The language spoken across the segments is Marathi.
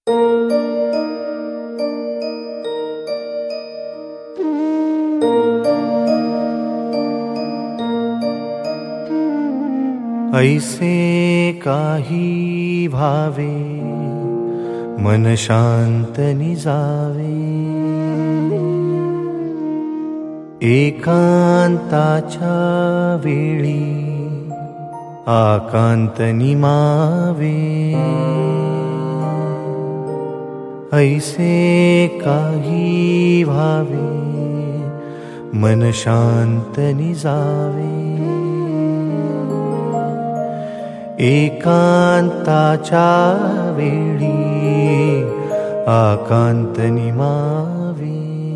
ऐसे काही भावे मन शांत निजावे, एकांताच्या वेळी आकांत निमावे। ऐसे काही भावे मन शांत निजावे, एकांताच्या वेळी आकांत निमावे।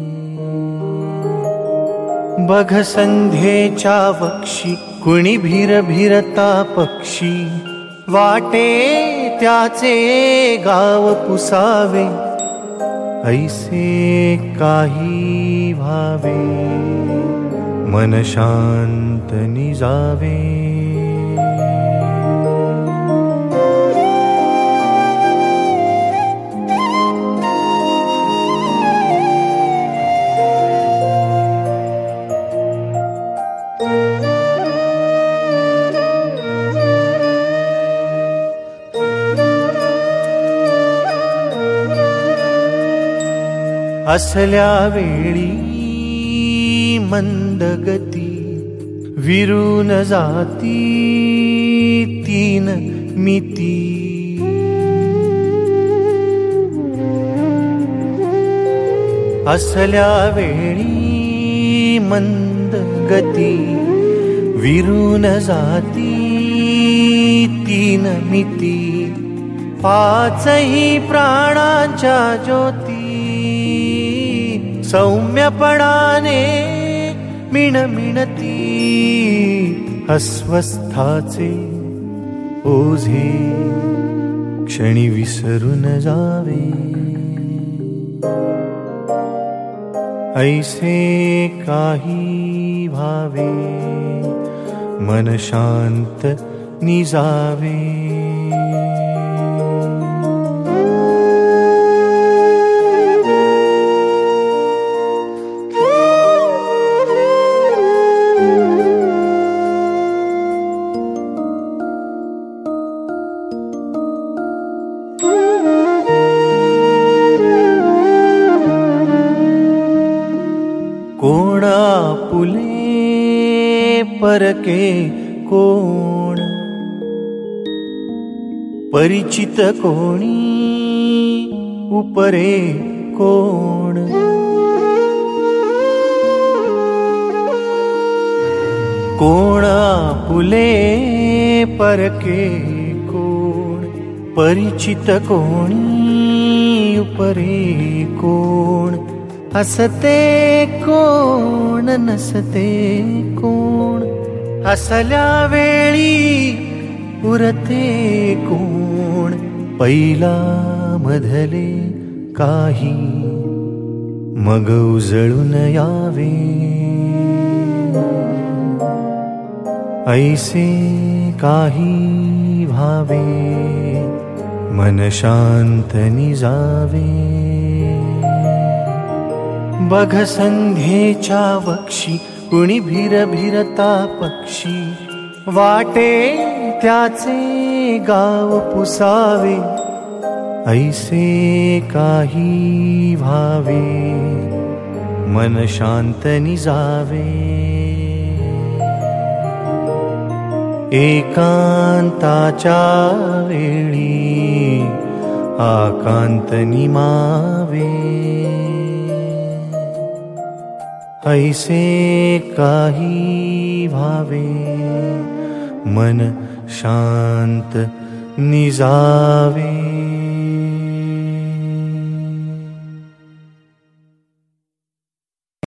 बघ संध्येच्या वक्षी कुणी भिरभिरता पक्षी, वाटे त्याचे गाव पुसावे। ऐसे काही भावे मन शांत निजावे। असल्या वेळी मंदगती विरून जाती तीन मिती। असल्या वेळी मंदगती विरून जाती तीन मिती। पाचही प्राणांच्या ज्योती सौम्यपणाने मिणमिणती। अस्वस्थाचे ओझे क्षणी विसरून जावे। ऐसे काही भावे मन शांत निजावे। कोण आपुले परके कोण, परिचित कोणी उपरे कोण। कोण आपुले परके कोण, परिचित कोणी उपरे कोण। हसते कोण नसते कोण, हसल्या वेळी उरते कोण। पहिला मधले काही मग उजळून यावे। ऐसे काही भावे मन शांत निजावे। बघ संध्येच्या वक्षी कुणी भिरभिरता पक्षी, वाटे त्याचे गाव पुसावे। ऐसे काही भावे मन शांत निजावे, एकांताच्या वेळी आकांत निमावे। ऐसे काही भावे मन शांत निजावे।